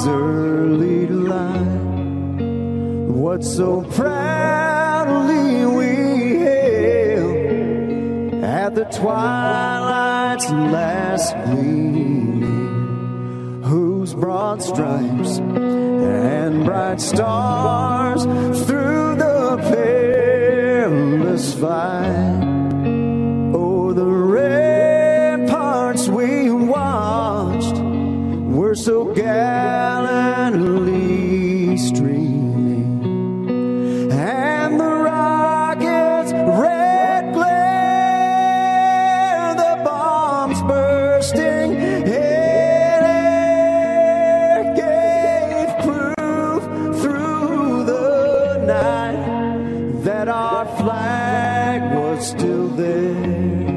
His early light, what so proudly we hailed at the twilight's last gleaming, whose broad stripes and bright stars through the perilous fight o'er the ramparts we watched were so gallantly streaming, and the rockets' red glare, the bombs bursting in air, gave proof through the night that our flag was still there.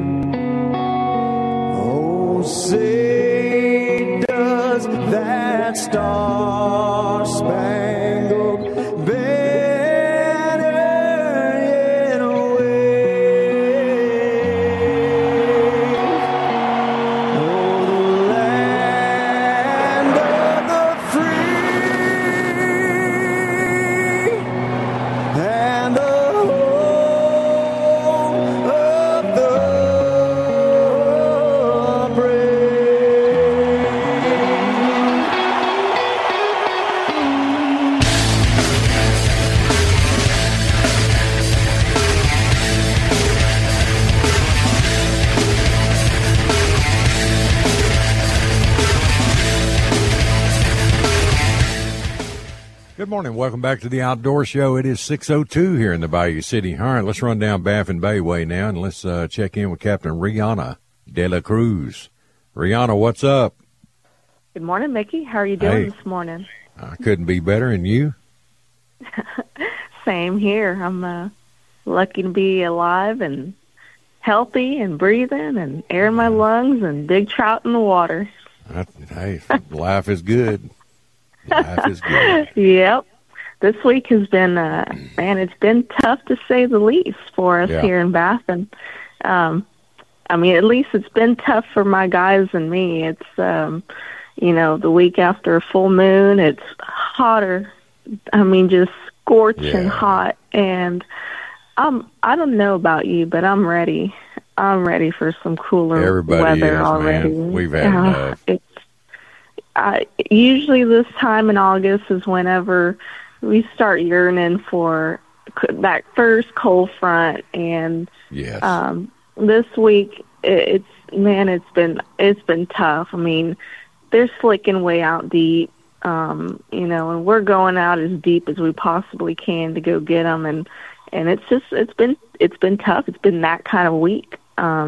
Oh, say does that star-spangled banner yet wave? Oh, the land of the free and the home of the Good morning. Welcome back to the Outdoor Show. It is 6:02 here in the Bayou City. All right, let's run down Baffin Bay Way now, and let's check in with Captain Rihanna De La Cruz. Rihanna, what's up? Good morning, Mickey. How are you doing this morning? I couldn't be better, and you? Same here. I'm lucky to be alive and healthy and breathing and air in my lungs and big trout in the water. Hey, life is good. Life is good. Yep. This week has been, man, it's been tough to say the least for us here in Baffin. I mean, at least it's been tough for my guys and me. It's, you know, the week after a full moon, it's hotter. I mean, just scorching hot. And I don't know about you, but I'm ready. I'm ready for some cooler weather already. Man. We've had enough. Usually this time in August is whenever we start yearning for that first cold front, and this week it's been tough. I mean, they're slicking way out deep, you know, and we're going out as deep as we possibly can to go get them, and it's been tough. It's been that kind of week.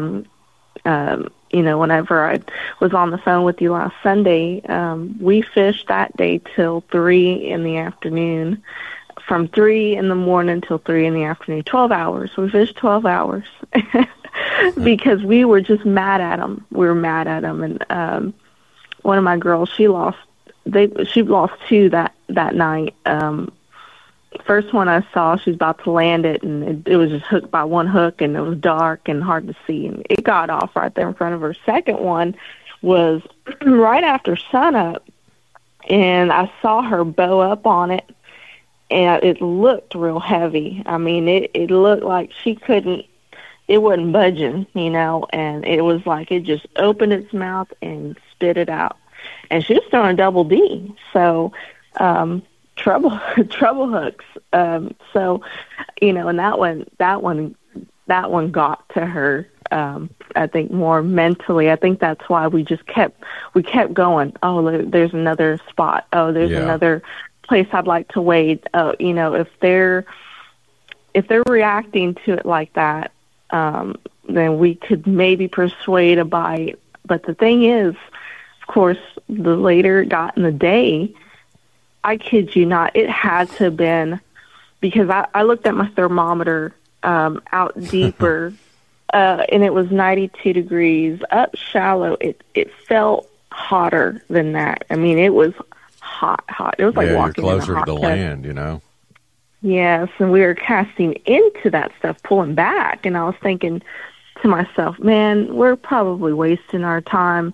You know, whenever I was on the phone with you last Sunday, we fished that day till 3 in the afternoon, from 3 in the morning till 3 in the afternoon, 12 hours. We fished 12 hours because we were just mad at them. We were mad at them. And one of my girls, she lost 2 that night. First one I saw, she was about to land it, and it was just hooked by one hook, and it was dark and hard to see, and it got off right there in front of her. Second one was right after sunup, and I saw her bow up on it, and it looked real heavy. I mean, it looked like it wasn't budging, you know, and it was like it just opened its mouth and spit it out. And she was throwing double D, so trouble hooks. So, you know, and that one got to her. I think more mentally. I think that's why we kept going. Oh, there's another spot. Oh, there's another place I'd like to wade. You know, if they're reacting to it like that, then we could maybe persuade a bite. But the thing is, of course, the later it got in the day, I kid you not, it had to have been, because I looked at my thermometer out deeper, and it was 92 degrees. Up shallow, it felt hotter than that. I mean, it was hot. It was like walking you're closer in a hot to the tub. land, you know. Yes, and we were casting into that stuff, pulling back, and I was thinking to myself, man, we're probably wasting our time.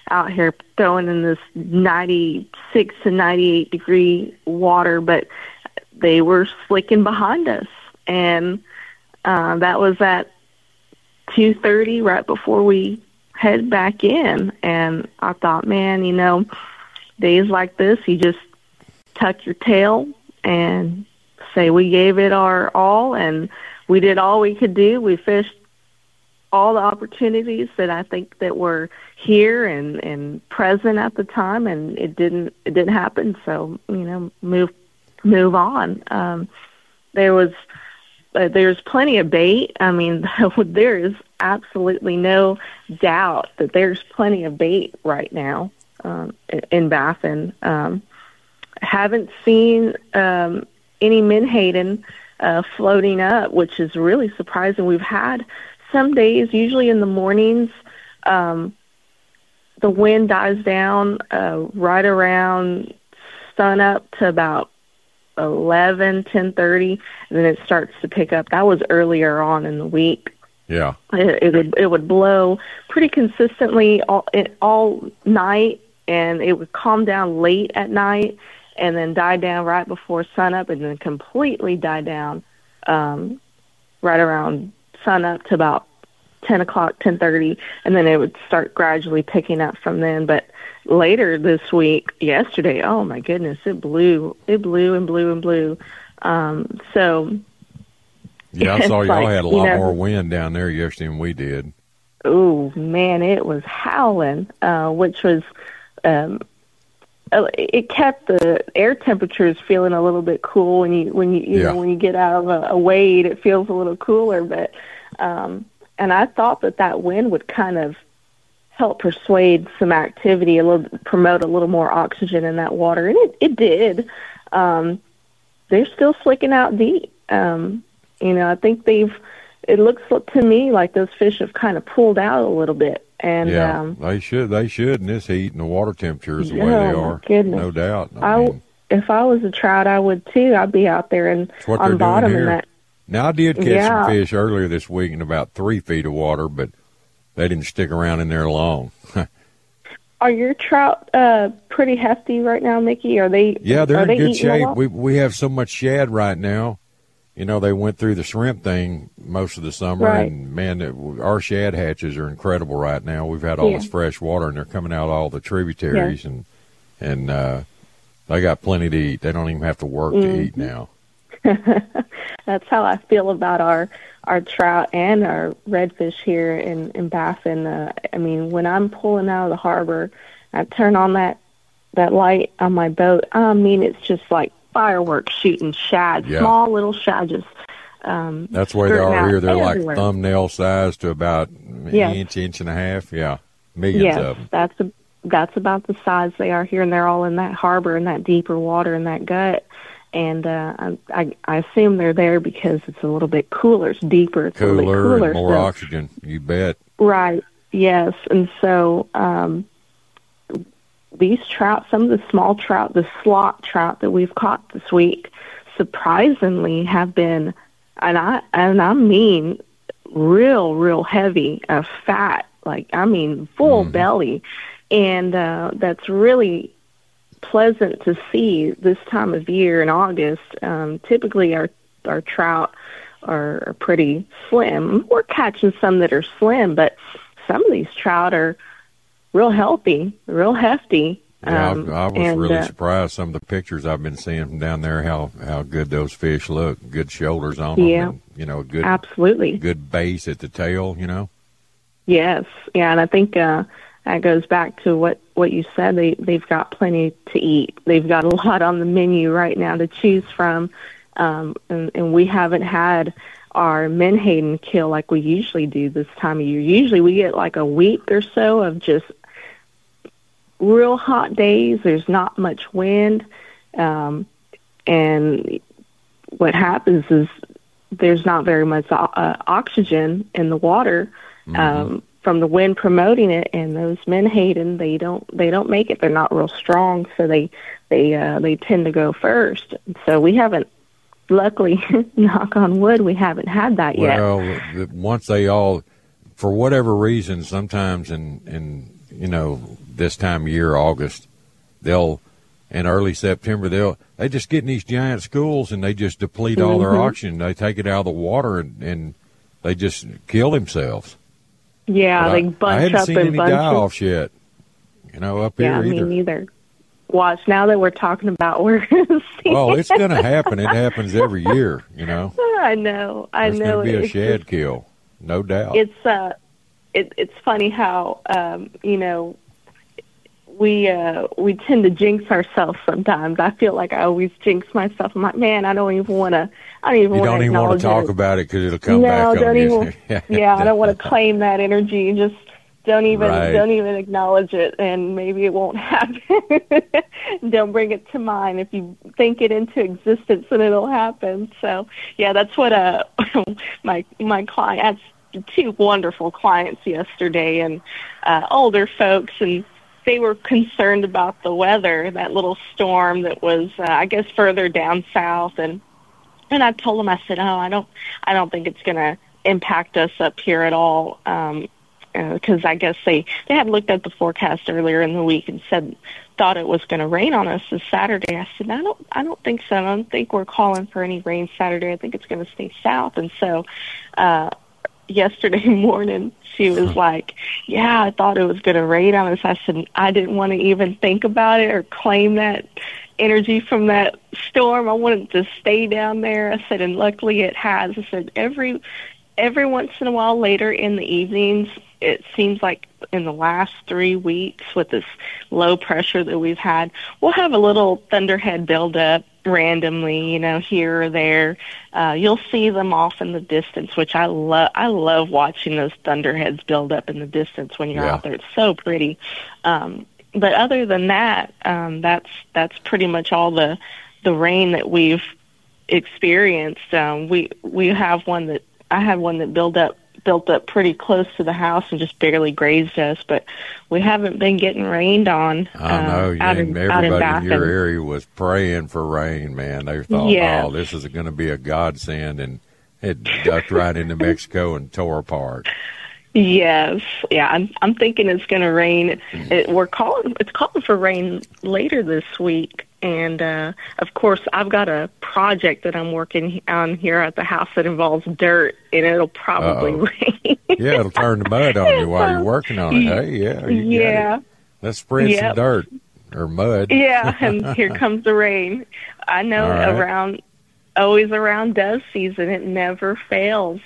out here throwing in this 96 to 98 degree water, but they were slicking behind us. And that was at 2:30 right before we head back in. And I thought, man, you know, days like this, you just tuck your tail and say we gave it our all, and we did all we could do. We fished all the opportunities that I think that were here and present at the time, and it didn't happen. So, you know, move on. There's plenty of bait. I mean, there is absolutely no doubt that there's plenty of bait right now in Baffin. Haven't seen any menhaden floating up, which is really surprising. We've had some days, usually in the mornings, the wind dies down right around sun up to about 10:30, and then it starts to pick up. That was earlier on in the week. Yeah, it would blow pretty consistently all night, and it would calm down late at night, and then die down right before sunup, and then completely die down right around sunup to about 10 o'clock, 10:30, and then it would start gradually picking up from then. But later this week, yesterday, oh my goodness, it blew and blew and blew. So yeah, I saw y'all like, had a lot more wind down there yesterday than we did. Oh man, it was howling, which was it kept the air temperatures feeling a little bit cool when you know, when you get out of a wade, it feels a little cooler. But and I thought that wind would kind of help persuade some activity, promote a little more oxygen in that water, and it did. They're still slicking out deep. You know, I think it looks to me like those fish have kind of pulled out a little bit. And yeah, they should in this heat and the water temperatures the way they are. Goodness. No doubt. If I was a trout, I would too. I'd be out there and on bottom in that. Now, I did catch some fish earlier this week in about 3 feet of water, but they didn't stick around in there long. Are your trout pretty hefty right now, Mickey? Are they? Yeah, they're in good shape. We have so much shad right now. You know, they went through the shrimp thing most of the summer, right. And man, our shad hatches are incredible right now. We've had all this fresh water, and they're coming out all the tributaries, and they got plenty to eat. They don't even have to work to eat now. That's how I feel about our trout and our redfish here in Baffin. I mean, when I'm pulling out of the harbor, I turn on that light on my boat. I mean, it's just like fireworks shooting shad, small little shad. Just that's the way they are here. They're everywhere. Like thumbnail size to about an inch and a half. Yeah, millions of them. That's about the size they are here, and they're all in that harbor, in that deeper water, in that gut. And I assume they're there because it's a little bit cooler. It's deeper. It's cooler, a little bit cooler, and more oxygen. You bet. Right. Yes. And so these trout, some of the small trout, the slot trout that we've caught this week, surprisingly have been, and I mean, real heavy, fat. Like I mean, full belly, and that's really pleasant to see this time of year in August. Typically our trout are pretty slim. We're catching some that are slim, but some of these trout are real healthy, real hefty. Yeah, I was really surprised some of the pictures I've been seeing from down there, how good those fish look. Good shoulders on them. Yeah. And, you know, good, absolutely. Good base at the tail, you know. Yes. Yeah, and I think that goes back to what you said. They've got plenty to eat. They've got a lot on the menu right now to choose from, and we haven't had our menhaden kill like we usually do this time of year. Usually we get like a week or so of just real hot days. There's not much wind, and what happens is there's not very much oxygen in the water. From the wind promoting it, and those menhaden, they don't make it. They're not real strong, so they tend to go first. So we haven't, luckily, knock on wood, we haven't had that yet. Well, once they all, for whatever reason, sometimes in you know this time of year, August, in early September, they just get in these giant schools and they just deplete all their oxygen. They take it out of the water and they just kill themselves. Yeah, But they I bunch hadn't up seen and any bunch up. die-offs yet, up here Yeah, me either. neither. Watch, now that we're talking about, we're going to see. Oh, it's going to happen. It happens every year, I know. There's going to be a It's shed just- kill, no doubt. It's funny how we tend to jinx ourselves sometimes. I feel like I always jinx myself. I'm like, man, I don't even want to. You don't even want to talk about it because it'll come back on don't you. even. Yeah, I don't want to claim that energy. Just don't even Right. acknowledge it, and maybe it won't happen. Don't bring it to mind. If you think it into existence, then it'll happen. So yeah, that's what my client. Two wonderful clients yesterday, and older folks, and they were concerned about the weather, that little storm that was, I guess, further down south, and I told them, I said, I don't think it's going to impact us up here at all, because I guess they had looked at the forecast earlier in the week and thought it was going to rain on us this Saturday. I said, I don't think so. I don't think we're calling for any rain Saturday. I think it's going to stay south, and so. Yesterday morning, she was like, yeah, I thought it was going to rain on us. I said, I didn't want to even think about it or claim that energy from that storm. I wanted to stay down there. I said, and luckily it has. I said, every once in a while later in the evenings, it seems like in the last 3 weeks with this low pressure that we've had, we'll have a little thunderhead buildup randomly, here or there. You'll see them off in the distance, which I love watching those thunderheads build up in the distance when you're out there. It's so pretty. But other than that, that's pretty much all the rain that we've experienced. We have I had one that built up pretty close to the house and just barely grazed us, but we haven't been getting rained on. I know. Everybody in your area was praying for rain, man. They thought, oh, this is going to be a godsend, and it ducked right into Mexico and tore apart. Yes. Yeah, I'm thinking it's going to rain. It's calling for rain later this week. And, of course, I've got a project that I'm working on here at the house that involves dirt, and it'll probably rain. Yeah, it'll turn to mud on you while you're working on it. Hey, you got it. Let's spread some dirt or mud. Yeah, and here comes the rain. I know always around dove season, it never fails.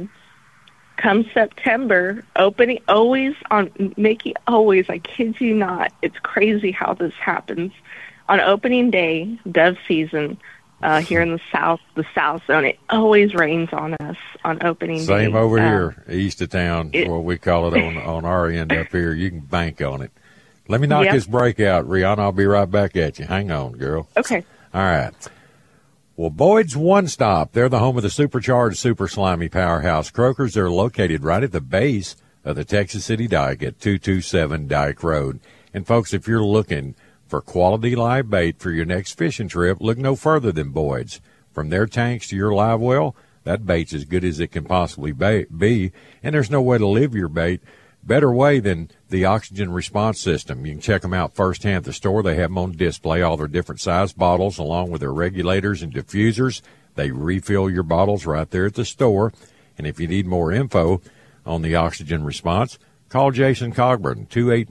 Come September, opening, always on, Mickey, always, I kid you not, it's crazy how this happens. On opening day, dove season, here in the South Zone, it always rains on us on opening day. Same over here, east of town, what we call it on our end up here. You can bank on it. Let me knock this break out, Rihanna. I'll be right back at you. Hang on, girl. Okay. All right. Well, Boyd's One Stop, they're the home of the supercharged, super slimy powerhouse croakers. They're located right at the base of the Texas City Dike at 227 Dike Road. And, folks, if you're looking for quality live bait for your next fishing trip, look no further than Boyd's. From their tanks to your live well, that bait's as good as it can possibly be, and there's no way to live your bait better way than the oxygen response system. You can check them out firsthand at the store. They have them on display, all their different size bottles, along with their regulators and diffusers. They refill your bottles right there at the store. And if you need more info on the oxygen response, call Jason Cogburn,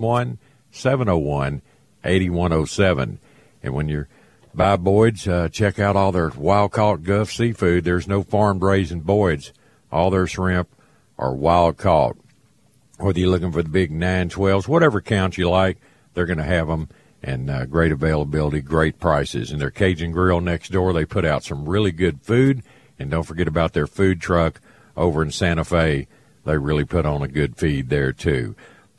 281-701-8107. And when you're by Boyd's, check out all their wild-caught Gulf seafood. There's no farm-raised in Boyd's. All their shrimp are wild-caught. Whether you're looking for the big 9/12s, whatever count you like, they're going to have them, and great availability, great prices. And their Cajun Grill next door, they put out some really good food. And don't forget about their food truck over in Santa Fe. They really put on a good feed there, too.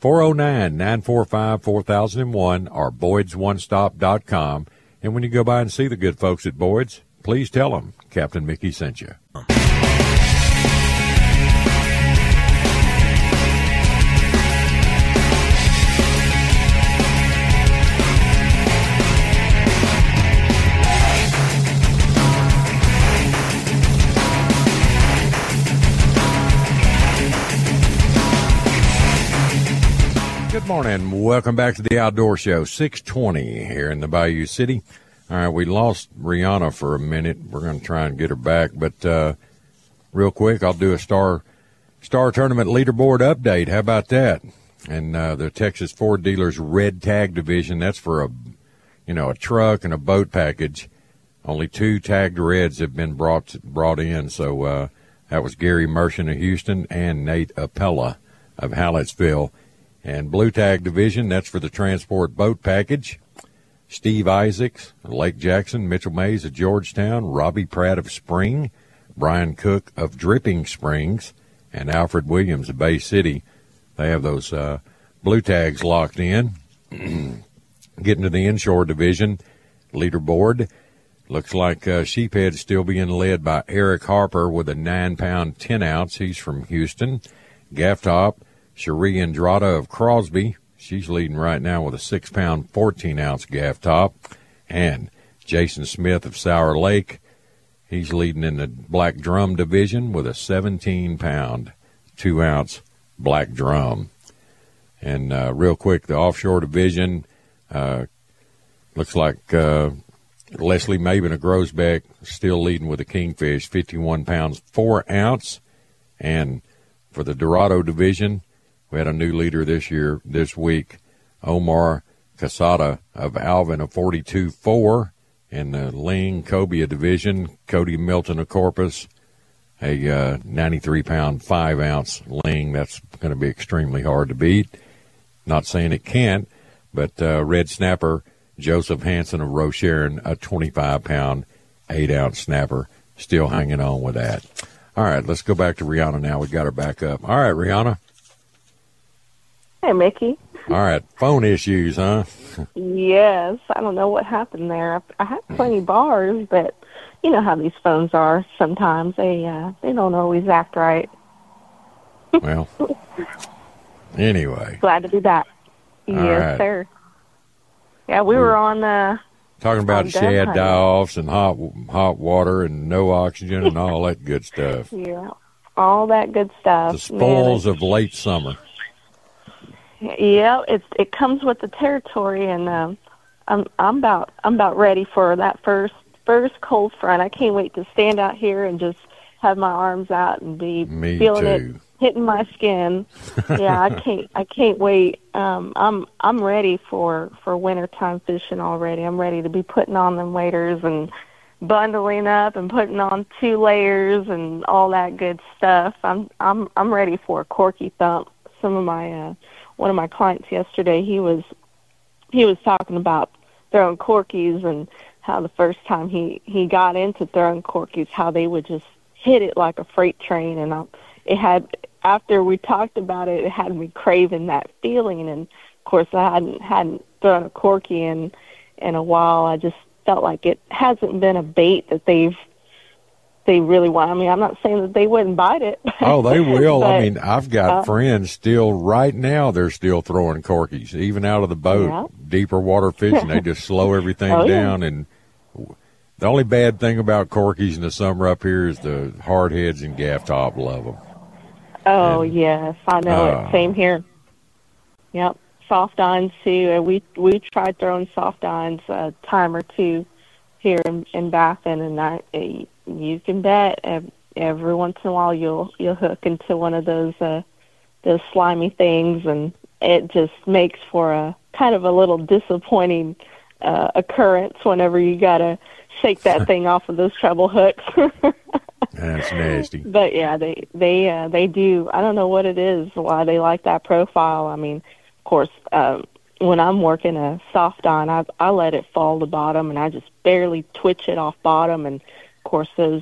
409-945-4001 or BoydsOneStop.com. And when you go by and see the good folks at Boyd's, please tell them Captain Mickey sent you. Good morning. Welcome back to the Outdoor Show, 620 here in the Bayou City. All right, we lost Rihanna for a minute. We're going to try and get her back. But real quick, I'll do a Star Tournament leaderboard update. How about that? And the Texas Ford Dealers Red Tag Division, that's for a truck and a boat package. Only 2 tagged reds have been brought in. So that was Gary Mershon of Houston and Nate Appella of Hallettsville. And Blue Tag Division, that's for the transport boat package. Steve Isaacs, Lake Jackson, Mitchell Mays of Georgetown, Robbie Pratt of Spring, Brian Cook of Dripping Springs, and Alfred Williams of Bay City. They have those blue tags locked in. Getting to the inshore division leaderboard, looks like Sheephead's still being led by Eric Harper with a 9-pound 10-ounce. He's from Houston. Gaff Top, Cherie Andrada of Crosby. She's leading right now with a 6-pound 14-ounce gaff top. And Jason Smith of Sour Lake, he's leading in the black drum division with a 17-pound 2-ounce black drum. And real quick, the offshore division looks like Leslie Maben of Groesbeck still leading with a Kingfish, 51 pounds 4 ounce. And for the Dorado division, we had a new leader this week, Omar Casada of Alvin of 42.4. In the Ling Cobia division, Cody Milton of Corpus, a 93-pound 5-ounce Ling. That's going to be extremely hard to beat. Not saying it can't, but Red Snapper, Joseph Hansen of Rocheron, a 25-pound 8-ounce snapper, still hanging on with that. All right, let's go back to Rihanna now. We got her back up. All right, Rihanna. Hey, Mickey. All right, phone issues, huh? Yes, I don't know what happened there. I had plenty bars, but you know how these phones are. Sometimes they don't always act right. Well, anyway. Glad to be back. All Yes, right. sir. Yeah, we were on talking about on shad dove die-offs and hot water and no oxygen and all that good stuff. Yeah, all that good stuff. The spoils of late summer. Yeah, it comes with the territory, and I'm about ready for that first cold front. I can't wait to stand out here and just have my arms out and be feeling it hitting my skin. Yeah, I can't wait. I'm ready for wintertime fishing already. I'm ready to be putting on them waders and bundling up and putting on 2 layers and all that good stuff. I'm ready for a corky thump. Some of my one of my clients yesterday, he was talking about throwing corkies and how the first time he got into throwing corkies, how they would just hit it like a freight train. And after we talked about it, it had me craving that feeling. And of course, I hadn't thrown a corky in a while. I just felt like it hasn't been a bait that they really want. I mean, I'm not saying that they wouldn't bite it. Oh, they will. But, I mean, I've got friends still right now. They're still throwing corkies, even out of the boat, deeper water fishing. They just slow everything down. And the only bad thing about corkies in the summer up here is the hardheads and gaff top love them. Oh, yes, I know it. Same here. Yep, soft irons too. We tried throwing soft irons a time or two here in Baffin, and you can bet every once in a while you'll hook into one of those slimy things, and it just makes for a kind of a little disappointing occurrence whenever you gotta shake that thing off of those treble hooks. That's nasty. But yeah, they do. I don't know what it is, why they like that profile. I mean, of course, when I'm working a soft on, I let it fall to bottom, and I just barely twitch it off bottom. And of course, those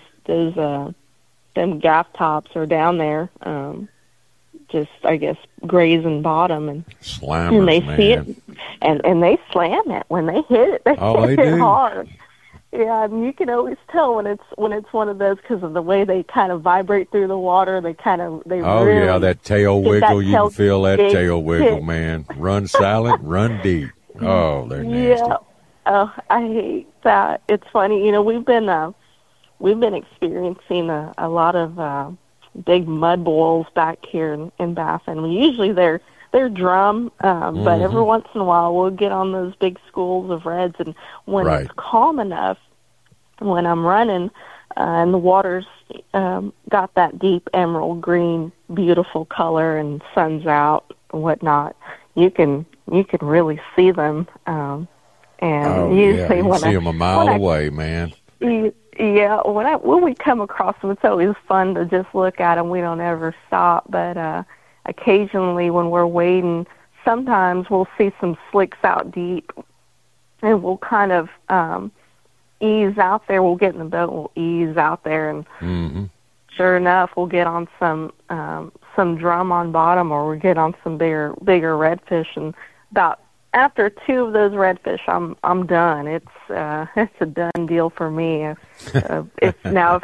them gaff tops are down there, just I guess grazing bottom, and slammers, and they man. see it, and they slam it when they hit it. They hit it hard. Yeah, and you can always tell when it's one of those because of the way they kind of vibrate through the water. They really yeah, that tail wiggle. You can feel that big tail wiggle, hit. man. Run silent, run deep. Oh, they're nasty. Yeah. Oh, I hate that. It's funny. You know, we've been experiencing a lot of big mud boils back here in Baffin. Usually they're they're drum, but every once in a while we'll get on those big schools of reds, and when Right. it's calm enough, when I'm running, and the water's got that deep emerald green, beautiful color, and sun's out and whatnot, you can really see them. And Oh, usually yeah. You can when see them a mile when I- away, man. yeah, when we come across them, it's always fun to just look at them. We don't ever stop, but occasionally when we're wading, sometimes we'll see some slicks out deep, and we'll kind of ease out there. We'll get in the boat, and we'll ease out there, and Mm-hmm. sure enough, we'll get on some drum on bottom, or we'll get on some bigger redfish. And about after 2 of those redfish, I'm done. It's a done deal for me. If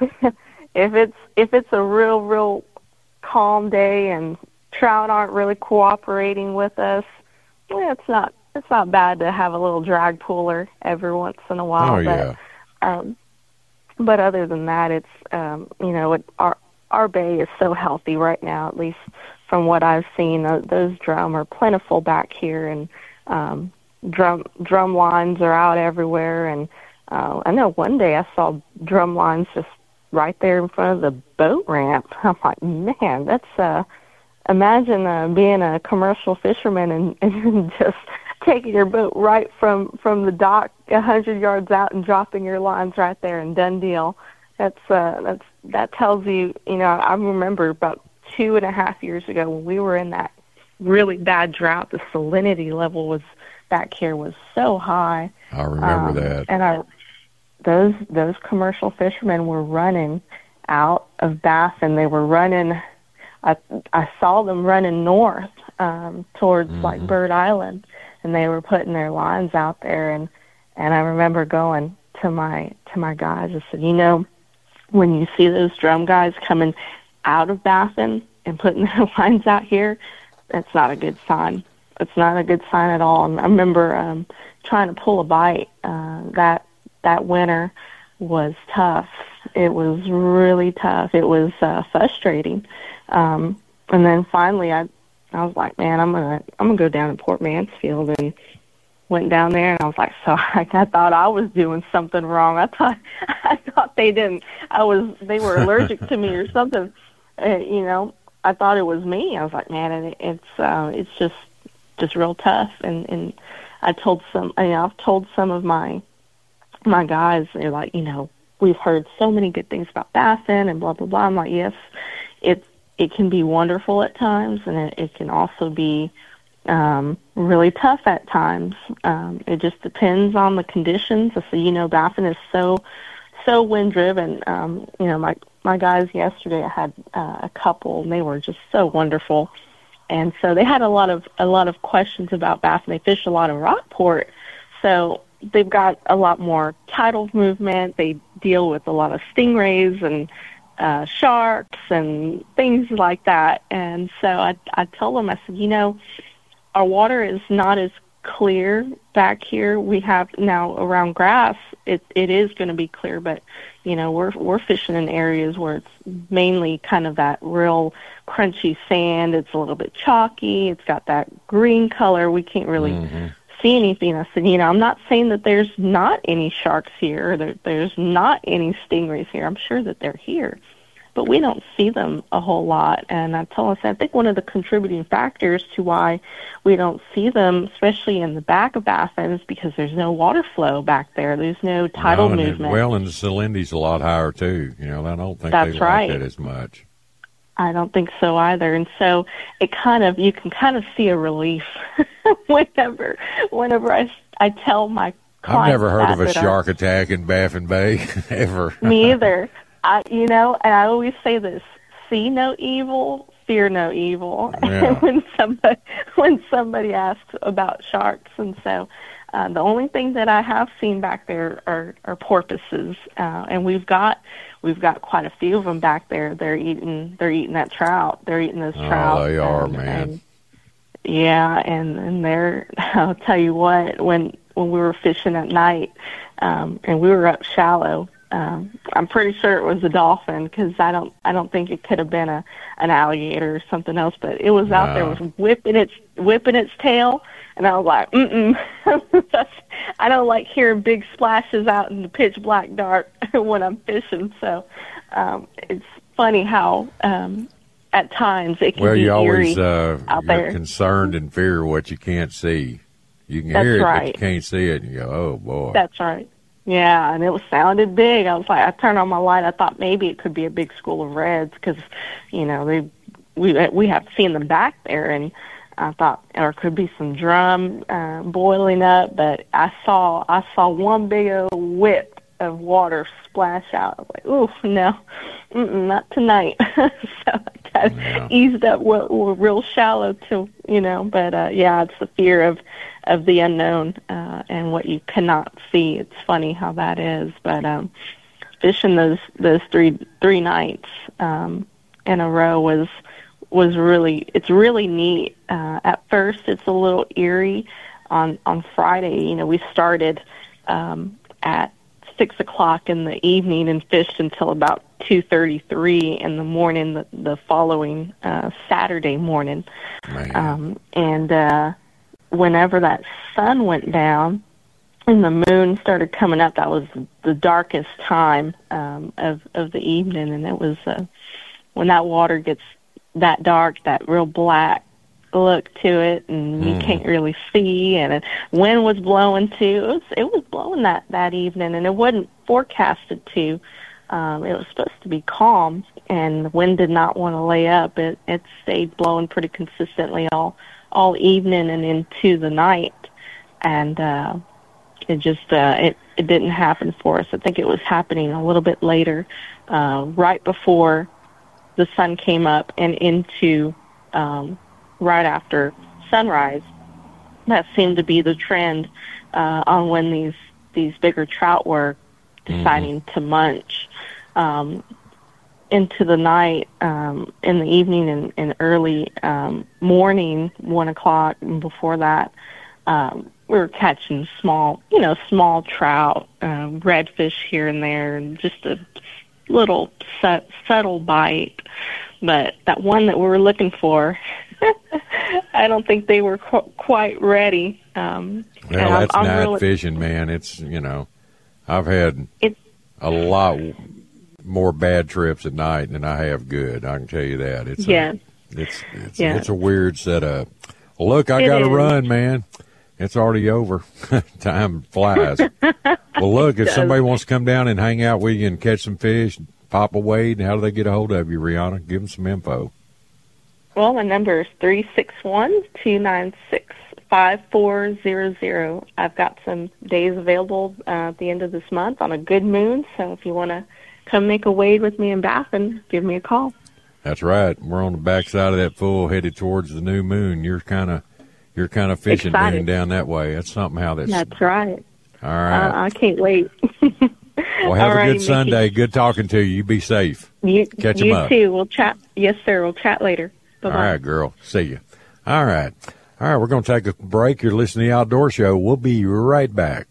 it's a real calm day and trout aren't really cooperating with us, it's not bad to have a little drag puller every once in a while. Oh, yeah. But other than that, it's our bay is so healthy right now, at least from what I've seen. Those drum are plentiful back here, and drum lines are out everywhere. And I know one day I saw drum lines just right there in front of the boat ramp. I'm like, man, that's imagine being a commercial fisherman and just taking your boat right from the dock 100 yards out and dropping your lines right there, and done deal. That tells you, I remember about 2.5 years ago when we were in that really bad drought, the salinity level was back here was so high. I remember that. And those commercial fishermen were running out of Baffin. They were running. I saw them running north towards like Bird Island, and they were putting their lines out there. And I remember going to my guys. I said, when you see those drum guys coming out of Baffin and putting their lines out here, that's not a good sign. It's not a good sign at all. And I remember trying to pull a bite that winter was tough. It was really tough. It was frustrating. And then finally I was like, man, I'm gonna go down to Port Mansfield, and went down there, and I was like, so I thought I was doing something wrong. I thought they were allergic to me or something. I thought it was me. I was like, man, it's just real tough. And I've told some of my guys, they're like, we've heard so many good things about Baffin and blah blah blah. I'm like, yes, it can be wonderful at times, and it can also be really tough at times. It just depends on the conditions. So, Baffin is so wind driven. My guys yesterday, I had a couple, and they were just so wonderful. And so they had a lot of questions about Baffin. They fish a lot of Rockport, so they've got a lot more tidal movement. They deal with a lot of stingrays and sharks and things like that. And so I told them, I said, our water is not as clear back here. We have now around Grass, it is going to be clear, but we're fishing in areas where it's mainly kind of that real crunchy sand. It's a little bit chalky. It's got that green color. We can't really see anything. I said, I'm not saying that there's not any sharks here, there's not any stingrays here. I'm sure that they're here, but we don't see them a whole lot. And I told us, I think one of the contributing factors to why we don't see them, especially in the back of Baffin, is because there's no water flow back there. There's no tidal movement. And the salinity's a lot higher too. I don't think That's they right. like that as much. I don't think so either. And so you can kind of see a relief whenever I tell my clients. I've never heard of a that shark attack in Baffin Bay ever. Me either. And I always say this: see no evil, fear no evil. Yeah. when somebody asks about sharks, and so the only thing that I have seen back there are porpoises, and we've got quite a few of them back there. They're eating that trout. They're eating those trout. Oh, they are, man. And they're. I'll tell you what. When we were fishing at night, and we were up shallow. I'm pretty sure it was a dolphin because I don't think it could have been an alligator or something else. But it was out there, was whipping its tail, and I was like, I don't like hearing big splashes out in the pitch black dark when I'm fishing. So it's funny how at times it can be you always eerie out you're there. concerned and fear what you can't see. You can That's hear it, right. but you can't see it, and you go, "Oh boy." That's right. Yeah, and it sounded big. I was like, I turned on my light. I thought maybe it could be a big school of reds because, we have seen them back there, and I thought, or it could be some drum boiling up. But I saw one big old whip of water splash out. I was like, ooh, no, not tonight. So I kind of eased up, we're real shallow to, but yeah, it's the fear of the unknown and what you cannot see. It's funny how that is, but fishing those three nights in a row was really neat. At first, it's a little eerie. On Friday, we started at 6 o'clock in the evening and fished until about 2:33 in the morning, the following Saturday morning. And whenever that sun went down and the moon started coming up, that was the darkest time of the evening. And it was when that water gets that dark, that real black look to it, and you can't really see, and wind was blowing too. It was blowing that evening, and it wasn't forecasted to. It was supposed to be calm, and the wind did not want to lay up. It stayed blowing pretty consistently all evening and into the night, and it just it didn't happen for us. I think it was happening a little bit later, right before the sun came up and into right after sunrise. That seemed to be the trend on when these bigger trout were deciding to munch into the night, in the evening and early morning, 1 o'clock, and before that, we were catching small trout, redfish here and there, and just a little subtle bite. But that one that we were looking for, I don't think they were quite ready. Well, that's night fishing, man. It's, I've had a lot more bad trips at night than I have good. I can tell you that. It's a weird setup. Well, look, I got to run, man. It's already over. Time flies. Well, look, if somebody wants to come down and hang out with you and catch some fish, pop a wade, how do they get a hold of you, Rihanna? Give them some info. Well, my number is 361-296-5400. I've got some days available at the end of this month on a good moon, so if you want to come make a wade with me in Baffin, give me a call. That's right. We're on the backside of that full, headed towards the new moon. You're kind of fishing excited. Moon down that way. That's how That's right. All right. I can't wait. Well, have a good Sunday. Good talking to you. You be safe. Catch them up. You too. We'll chat. Yes, sir. We'll chat later. Bye-bye. All right, girl. See you. All right. We're going to take a break. You're listening to The Outdoor Show. We'll be right back.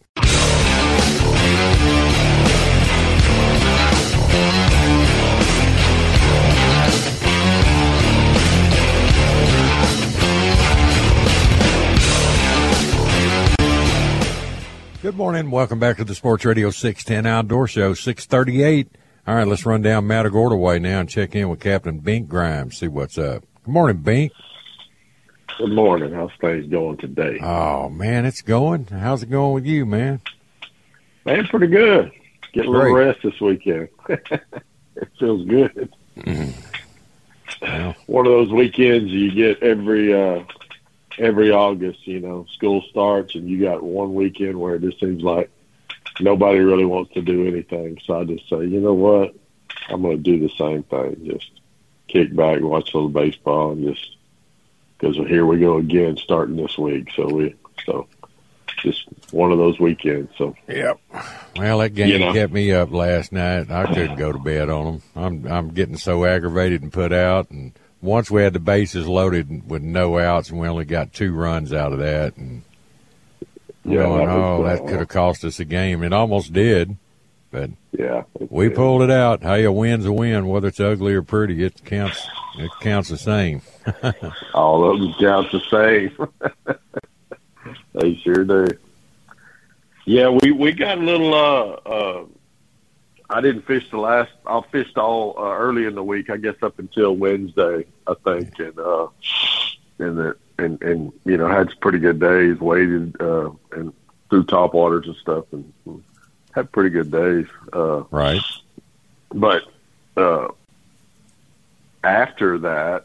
Good morning. Welcome back to the Sports Radio 610 Outdoor Show, 638. All right, let's run down Matagorda Way now and check in with Captain Bink Grimes, see what's up. Good morning, Bink. Good morning. How's things going today? Oh, man, it's going. How's it going with you, man? Man, pretty good. Get a little rest this weekend. It feels good. Well, one of those weekends you get every August, school starts and you got one weekend where it just seems like nobody really wants to do anything. So I just say, you know what? I'm going to do the same thing. Just kick back, watch a little baseball, and because here we go again starting this week. So just one of those weekends. So yep. Well, that game kept me up last night. I couldn't go to bed on them. I'm getting so aggravated and put out. And once we had the bases loaded with no outs, and we only got 2 runs out of that, and that could have cost us a game. It almost did. But Yeah. we pulled it out. Hey, a win's a win, whether it's ugly or pretty. It counts. It counts the same. All of them count the same. They sure do. Yeah, we got a little. I didn't fish I fished all early in the week. I guess up until Wednesday, I think, and you know, had some pretty good days. Waded and through top waters and stuff, and had pretty good days. Right. But after that,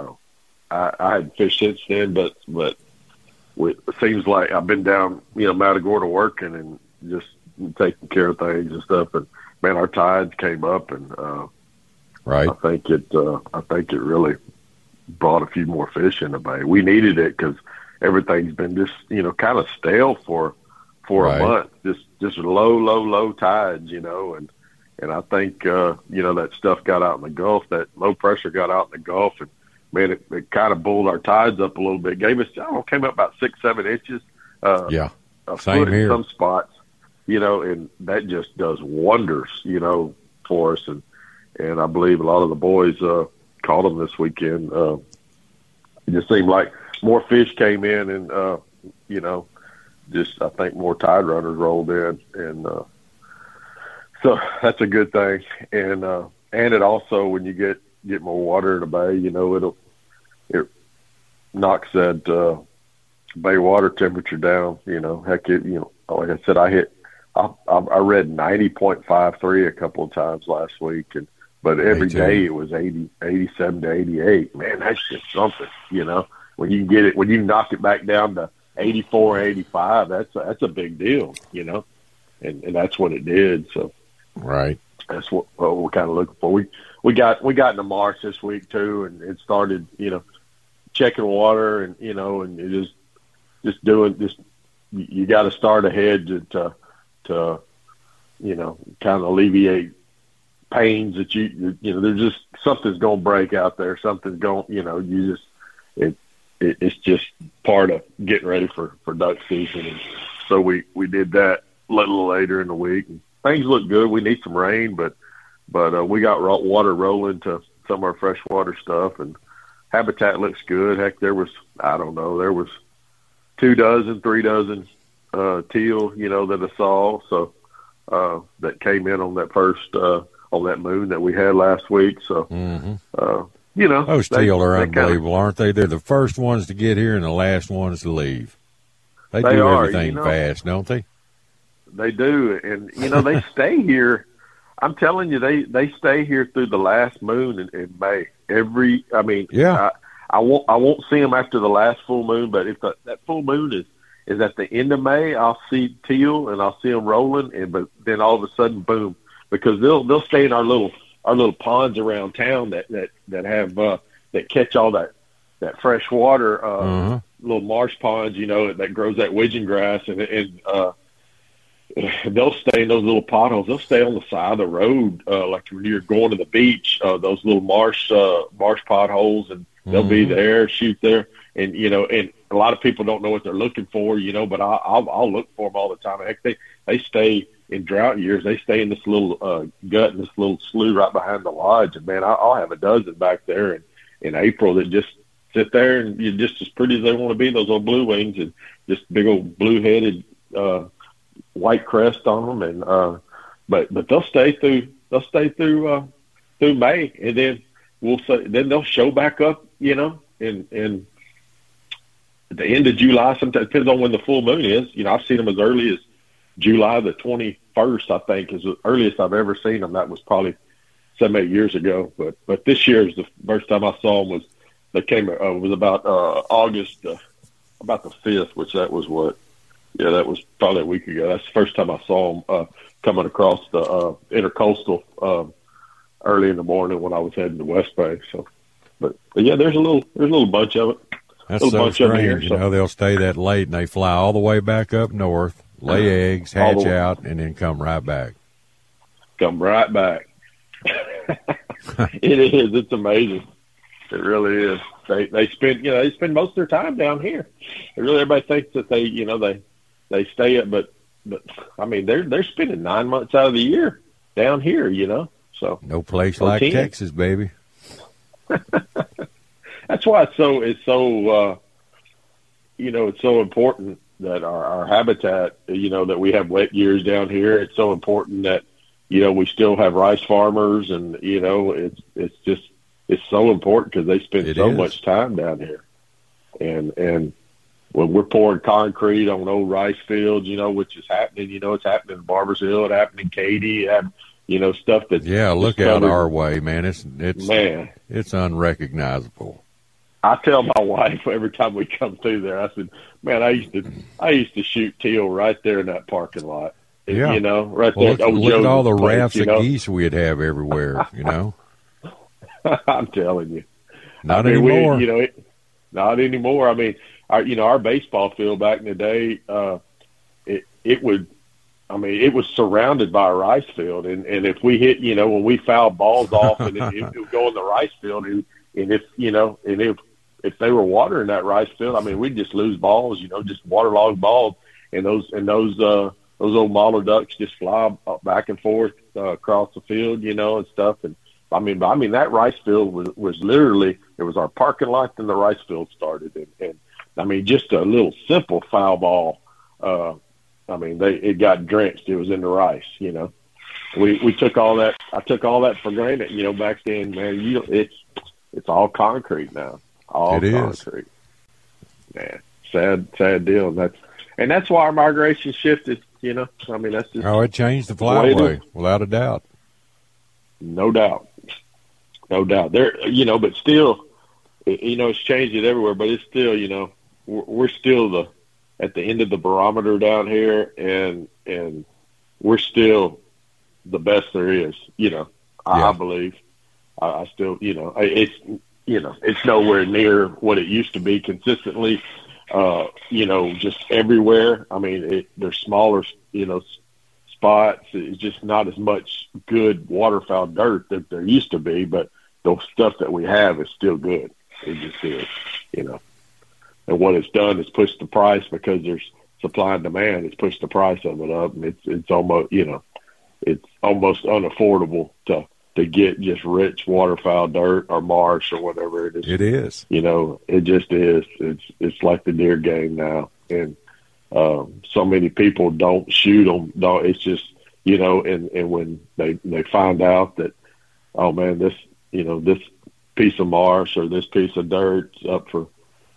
I hadn't fished since then. But it seems like I've been down, you know, Matagorda working and just taking care of things and stuff. And man, our tides came up, and right. I think it really brought a few more fish in the bay. We needed it because everything's been just, you know, kind of stale for Right. a month. Just low tides, you know, and I think you know, that stuff got out in the Gulf. That low pressure got out in the Gulf, and man, it kind of bulled our tides up a little bit. Gave us, came up about 6-7 inches. Yeah. A Same foot here. in some spots, you know, and that just does wonders, you know, for us. And I believe a lot of the boys caught them this weekend. It just seemed like more fish came in, and you know, just I think more tide runners rolled in, and so that's a good thing. And it also, when you get more water in the bay, you know, it knocks that bay water temperature down. You know, heck, you know, like I said, I read 90.53 a couple of times last week, but every day it was 87 to 88. Man, that's just something, you know. When you knock it back down to 84, 85, that's a big deal, you know, and that's what it did. So Right. that's what we're kind of looking for. We got into March this week too, and it started, you know, checking water, and you know, and it just doing this. You got to start ahead to you know, kind of alleviate pains that you know, there's just something's going to break out there. Something's going, you know, you just it's just part of getting ready for duck season. And so we did that a little later in the week. And things look good. We need some rain, but we got water rolling to some of our freshwater stuff, and habitat looks good. Heck, there was 2 dozen, 3 dozen teal, you know, that I saw. So that came in on that first on that moon that we had last week. So you know, Those teal are unbelievable, aren't they? They're the first ones to get here and the last ones to leave. They do everything, you know, fast, don't they? They do, and you know, they stay here. I'm telling you, they stay here through the last moon in May. I won't see them after the last full moon, but if that full moon is at the end of May, I'll see teal and I'll see them rolling, but then all of a sudden, boom, because they'll stay in our little ponds around town that have that catch all that fresh water, little marsh ponds, you know, that grows that widgeon grass, and they'll stay in those little potholes. They'll stay on the side of the road, like when you're going to the beach, those little marsh potholes, and they'll be there, shoot there, and you know, and a lot of people don't know what they're looking for, you know, but I'll look for them all the time. Heck, they stay in drought years. They stay in this little gut and this little slough right behind the lodge, and man, I'll have a dozen back there in April that just sit there, and you're just as pretty as they want to be. Those old blue wings and just big old blue-headed white crest on them, and but they'll stay through May, and then they'll show back up, you know, in at the end of July. Sometimes depends on when the full moon is. You know, I've seen them as early as July the 21st. I think is the earliest I've ever seen them. That was probably 7-8 years ago. But this year is the first time I saw them. Was about August, about the 5th, which that was what. Yeah, that was probably a week ago. That's the first time I saw them coming across the intercoastal early in the morning when I was heading to West Bay. So, but yeah, there's a little bunch of it. That's so strange. You know, they'll stay that late and they fly all the way back up north, lay eggs, hatch out, and then come right back. Come right back. It is. It's amazing. It really is. They spend most of their time down here. Everybody thinks that they stay up, but but I mean, they're spending 9 months out of the year down here, you know. So No place or like 10. Texas, baby. That's why it's so you know, it's so important that our habitat, you know, that we have wet years down here. It's so important that, you know, we still have rice farmers, and you know, it's so important because they spend It so is. much time down here, and when we're pouring concrete on old rice fields, you know, which is happening, you know, it's happening in Barbers Hill, it happened in Katy, you know, stuff that Yeah, look out our way, man. It's man. it's unrecognizable. I tell my wife every time we come through there, I said, "Man, I used to shoot teal right there in that parking lot. Yeah. You know, right Well, there. look at all the Joseph's place, rafts you of know? geese we'd have everywhere, you know. I'm telling you, Not I mean, anymore. You know, not anymore. I mean, our baseball field back in the day, it would. I mean, it was surrounded by a rice field, and if we hit, you know, when we fouled balls off, and it would go in the rice field, and if you know, and if they were watering that rice field, I mean, we'd just lose balls, you know, just waterlogged balls, and those old mallard ducks just fly back and forth across the field, you know, and stuff. And I mean that rice field was literally, it was our parking lot, and the rice field started, and I mean, just a little simple foul ball. I mean, it got drenched. It was in the rice, you know. We took all that. I took all that for granted, you know, back then, man. It's all concrete now. All It is. concrete. Man, sad deal. And that's why our migration shifted, you know. I mean, that's just Oh, it changed the way it flyway, is. without a doubt. No doubt. There, you know, but still, you know, it's changed it everywhere. But it's still, you know, we're still at the end of the barometer down here, and we're still the best there is. You know, Yeah. I believe. I still, you know, it's nowhere near what it used to be consistently. You know, just everywhere. I mean, there's smaller, you know, spots. It's just not as much good waterfowl dirt that there used to be, but the stuff that we have is still good. It just is, you know. And what it's done is pushed the price, because there's supply and demand. It's pushed the price of it up, and it's almost, you know, it's almost unaffordable to get just rich waterfowl dirt or marsh or whatever it is. It is. You know, it just is. It's like the deer game now, and so many people don't shoot them. It's just, you know, and when they find out that, oh man, this, you know, this piece of marsh or this piece of dirt's up for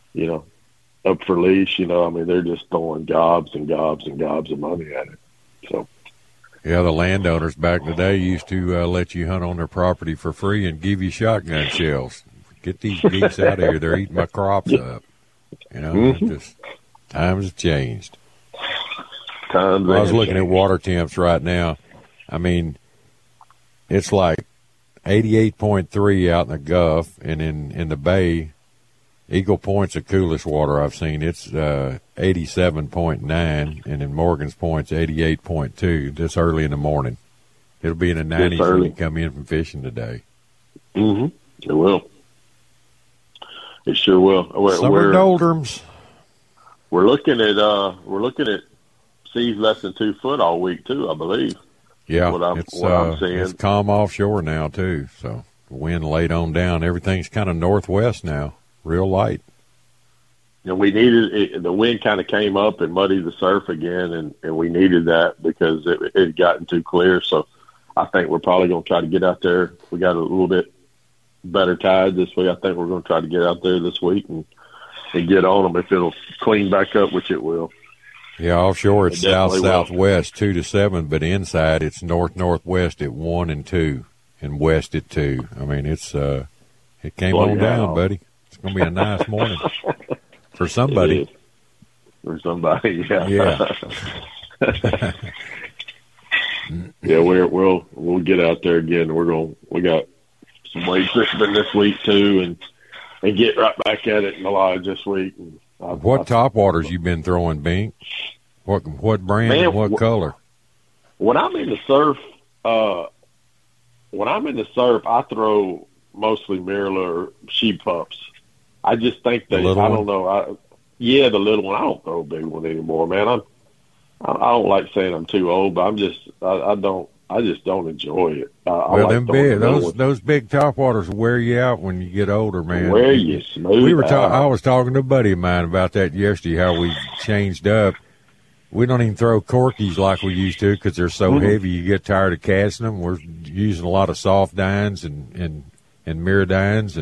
lease, you know, I mean, they're just throwing gobs and gobs and gobs of money at it. So. Yeah, the landowners back in the day used to let you hunt on their property for free and give you shotgun shells. Get these geese out of here; they're eating my crops up. You know, Mm-hmm. just times have changed. I was looking at water temps right now. I mean, it's like 88.3 out in the Gulf, and in the Bay, Eagle Point's the coolest water I've seen. It's 87.9, and in Morgan's Point's 88.2. This early in the morning. It'll be in the 90s when you come in from fishing today. Mm-hmm. It will. It sure will. Summer doldrums. We're looking at seas less than 2 foot all week too, I believe. Yeah, what I'm seeing. It's calm offshore now too. So the wind laid on down. Everything's kind of northwest now. Real light. And we needed it, the wind kind of came up and muddied the surf again, and we needed that because it had gotten too clear. So I think we're probably going to try to get out there. We got a little bit better tide this week. I think we're going to try to get out there this week and get on them if it'll clean back up, which it will. Yeah, offshore it's It definitely south-southwest 2 to 7, but inside it's north-northwest at 1 and 2, and west at 2. I mean, it's it came Blow on your down, hat off. buddy. It's going to be a nice morning for somebody. It is. For somebody, yeah. Yeah. Yeah, we'll get out there again. We got some weight lifting this week too, and get right back at it in the lodge this week. And What topwaters you been throwing, Bink? What brand Man, and what color? When I'm in the surf, I throw mostly Mirror sheep pups. I just think The that little I one? don't know. The little one. I don't throw a big one anymore, man. I don't like saying I'm too old, but I just don't enjoy it. I Well, like them throwing big, the little those big topwaters wear you out when you get older, man. Where you smooth out. I was talking to a buddy of mine about that yesterday, how we changed up. We don't even throw corkies like we used to because they're so heavy. You get tired of casting them. We're using a lot of soft dines and Miradines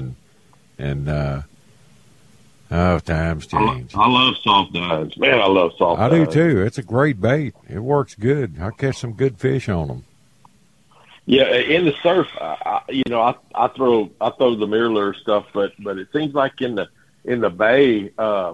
times change. I love soft dines. Man, I love soft I dines. do too. It's a great bait. It works good. I catch some good fish on them. Yeah, in the surf, I throw the mirror lure stuff, but it seems like in the bay,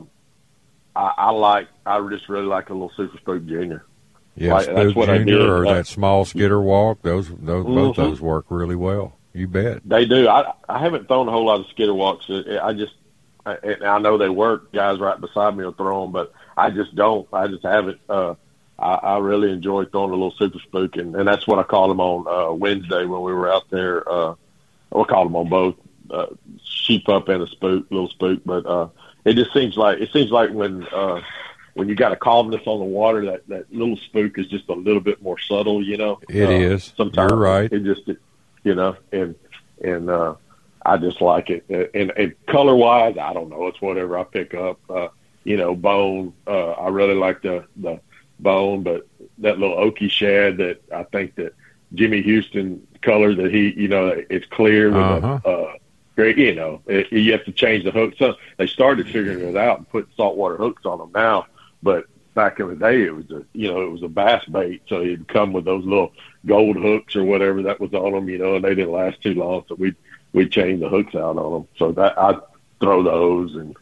I just really like a little Super Spook Junior. Yeah, Like, Spook that's what I Junior did. or that small skitter walk. Those both those work really well. You bet. They do. I haven't thrown a whole lot of skitter walks. And I know they work. Guys right beside me will throw them, but I just don't. I just haven't. I really enjoy throwing a little Super Spook, and that's what I called them on Wednesday when we were out there. We called them on both, sheep up and a spook, little spook. But it just seems like when you got a calmness on the water, that little spook is just a little bit more subtle. You know, It is. Sometimes You're right. It just, and I just like it. And color wise, I don't know. It's whatever I pick up. Bone. I really like the bone, but that little oaky shad that I think that Jimmy Houston color that it's clear with a great, you have to change the hook. So they started figuring it out and put saltwater hooks on them now, but back in the day it was a bass bait, so it'd come with those little gold hooks or whatever that was on them, and they didn't last too long, so we'd change the hooks out on them. So that I'd throw those, and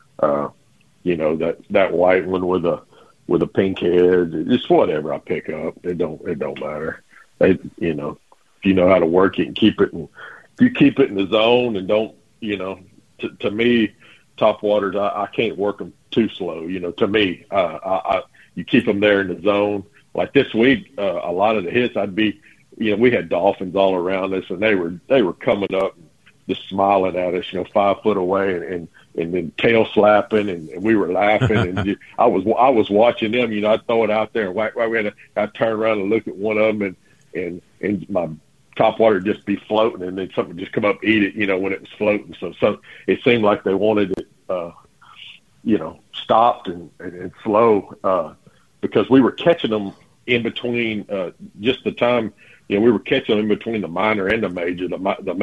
that white one with a pink head, just whatever I pick up. It don't matter. If you know how to work it and keep it, and if you keep it in the zone and don't, to me, top waters, I can't work them too slow. To me, you keep them there in the zone. Like this week, a lot of the hits, we had dolphins all around us, and they were coming up, just smiling at us, 5 foot away, and then tail slapping, and we were laughing, and I was watching them. I'd throw it out there, and I'd turn around and look at one of them, and my topwater would just be floating, and then something would just come up and eat it, when it was floating. So it seemed like they wanted it, stopped and slow, because we were catching them in between, just the time, we were catching them in between the minor and the major. The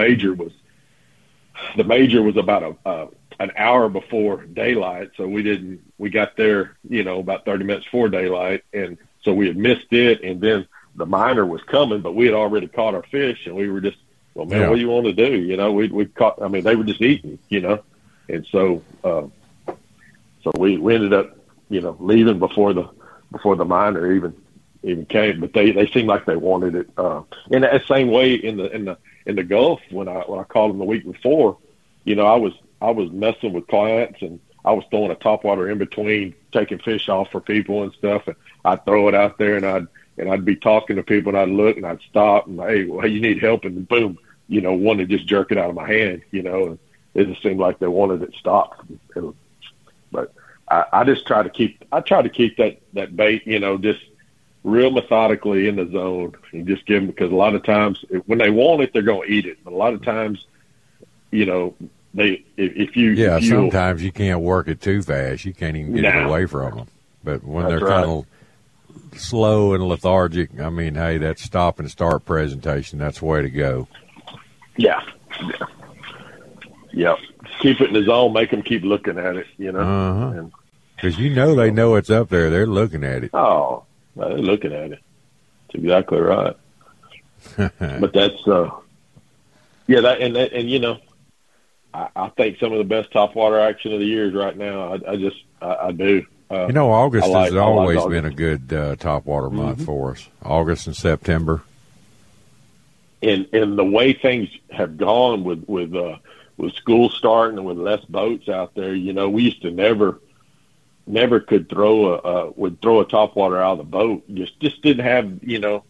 major was about an hour before daylight, so we got there, about 30 minutes before daylight, and so we had missed it, and then the minor was coming, but we had already caught our fish, and we were just, well, man, what do you want to do? We caught, they were just eating, and so we ended up, leaving before the minor even came, but they seemed like they wanted it. In that same way in the Gulf, when I called them the week before, I was messing with clients, and I was throwing a topwater in between, taking fish off for people and stuff, and I'd throw it out there, and I'd be talking to people, and I'd look, and I'd stop, and hey, well, you need help, and boom, one would just jerk it out of my hand, and it just seemed like they wanted it stopped. But I just try to keep that bait, just real methodically in the zone, and just give them, because a lot of times when they want it, they're going to eat it. But a lot of times, sometimes you can't work it too fast. You can't even get it away from them. But when they're kind of slow and lethargic, hey, that stop and start presentation, that's the way to go. Yeah. Keep it in the zone, make them keep looking at it, Because they know it's up there. They're looking at it. Oh, they're looking at it. That's exactly right. But that's, I think some of the best topwater action of the year is right now. I do. August has always been a good topwater month for us. August and September. And the way things have gone with school starting and with less boats out there, we used to never could throw a topwater out of the boat. Just didn't have,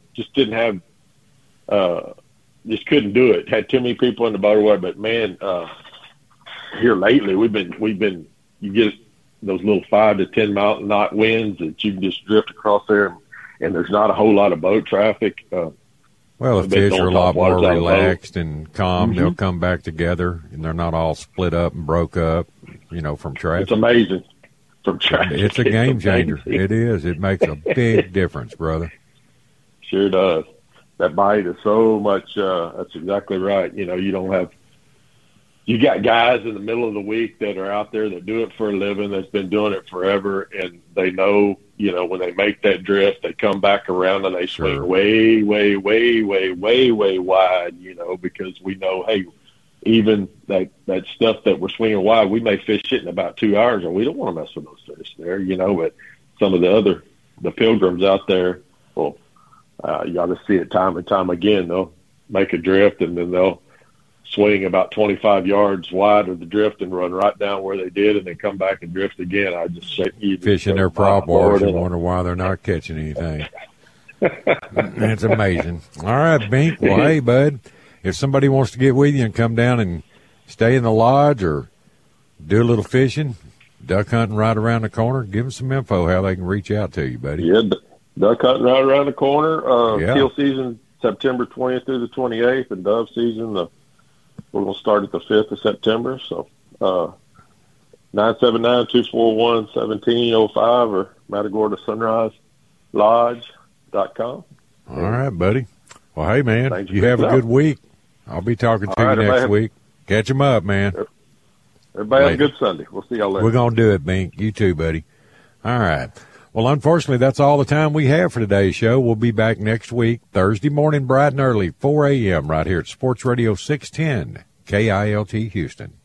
just couldn't do it. Had too many people in the boat. But man, here lately we've been, you get those little 5 to 10 knot winds that you can just drift across there, and there's not a whole lot of boat traffic. Well, the fish are a lot more relaxed and calm. Mm-hmm. They'll come back together, and they're not all split up and broke up, from traffic. It's amazing. From traffic. It's a game changer. It is. It makes a big difference, brother. Sure does. That bite is so much. That's exactly right. You got guys in the middle of the week that are out there that do it for a living, that's been doing it forever, and they know, when they make that drift, they come back around and they swing way, way, way, way, way, way wide, because we know, hey, even that stuff that we're swinging wide, we may fish it in about 2 hours, and we don't want to mess with those fish there, but some of the pilgrims out there, well, you ought to see it time and time again. They'll make a drift, and then they'll swing about 25 yards wide of the drift and run right down where they did, and then come back and drift again. I just say, fishing their prop bars and wonder why they're not catching anything. It's amazing. All right, Bink. Well, hey, bud, if somebody wants to get with you and come down and stay in the lodge or do a little fishing, duck hunting right around the corner, give them some info how they can reach out to you, buddy. Yeah, duck hunting right around the corner. Teal season September 20th through the 28th, and dove season we're going to start at the 5th of September. So 979-241-1705 or Matagorda Sunrise Lodge.com. All right, buddy. Well, hey, man, you have a good week. I'll be talking to you next week. Catch them up, man. Everybody have a good Sunday. We'll see y'all later. We're going to do it, Bink. You too, buddy. All right. Well, unfortunately, that's all the time we have for today's show. We'll be back next week, Thursday morning, bright and early, 4 a.m., right here at Sports Radio 610, KILT Houston.